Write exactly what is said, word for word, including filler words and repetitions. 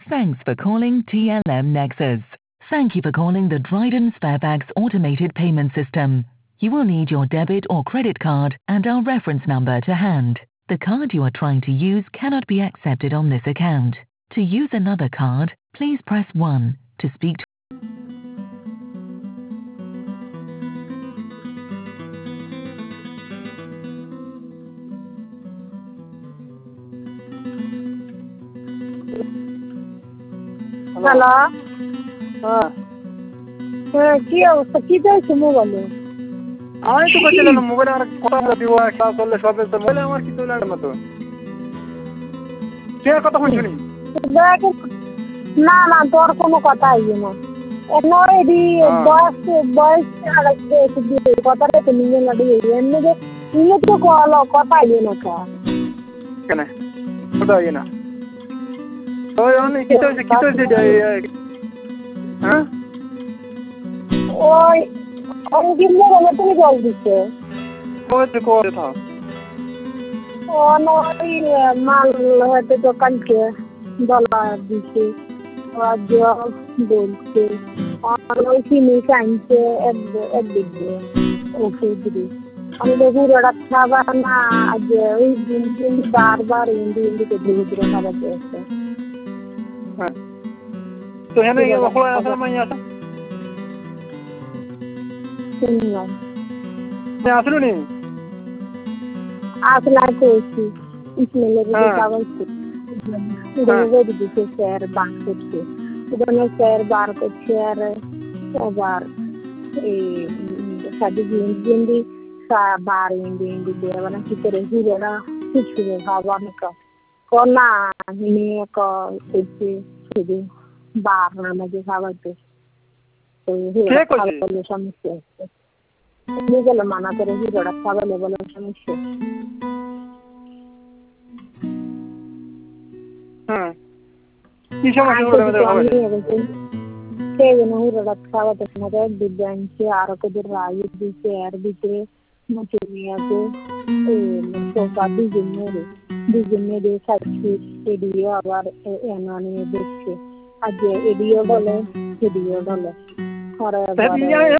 Thanks for calling T L M Nexus. Thank you for calling the Dryden Sparebags automated payment system. You will need your debit or credit card and our reference number to hand. The card you are trying to use cannot be accepted on this account. To use another card, please press one. To speak to hello. হ্যাঁ হ্যাঁ কি অবস্থা? কি চাইছো মোবাইলে? আমি তো বলছিলাম মোবাইলে আমার কথা দিব একটা চললে সবে তো মোবাইলে আমার কিছু লাগে না তো কে কথা শুনি না না তোর কোনো কথা আইয়ে না এমনি বয়স বয়স কথাটা তো নিয়ে লাগে এমনি যে ইয়ে তো কথা আইয়ে না কা কেন কথা আইয়ে না ওই অনেক কিছু কিছু হ্যাঁ ওই অনেকদিন ধরে তুমি জল দিচ্ছে ওই তো করে থাক ও নয় মাল হয়তো দোকানকে বলা দিচ্ছে আজ বলছে আর ওই কিনে আনছে এক একদিক দিয়ে ওষুধ দিয়ে আমি দেখি ওরা খাবার না আজ ওই দিন দিন বারবার ইন্দি ইন্দিকে ধীরে ধীরে খাবার দিয়েছে হ্যাঁ তো হ্যাঁ ওখানে আসলে মাই আসা শুনলাম আসলো নি আসলে কইছি ইসমাইলের কাগজ উদয় দিতে স্যার বার করছে উদয় স্যার বার করছে আর আবার এই সাদি জিন্দি বার ইন্দি ইন্দি দেওয়া না কি করে হিরেরা কিছু ভাবা না কোনা নিয়ে করছে শুধু বার নামাজে খাওয়াতে সমস্যা হচ্ছে গেলে মানা করে হিরোটা খাওয়ালে বলে সমস্যা হ্যাঁ কি সমস্যা হলো আমাদের খাওয়াতে সেই জন্য হিরোটা খাওয়াতে মতো দুধ আনছে আরো কেদের রায় দিচ্ছে আর ভিতরে মুখে নিয়েছে সোফা দুজন মেরে দুজন মেরে খাচ্ছি এডিও আবার এনা নিয়ে দেখছে আজ এডিও বলে এডিও বলে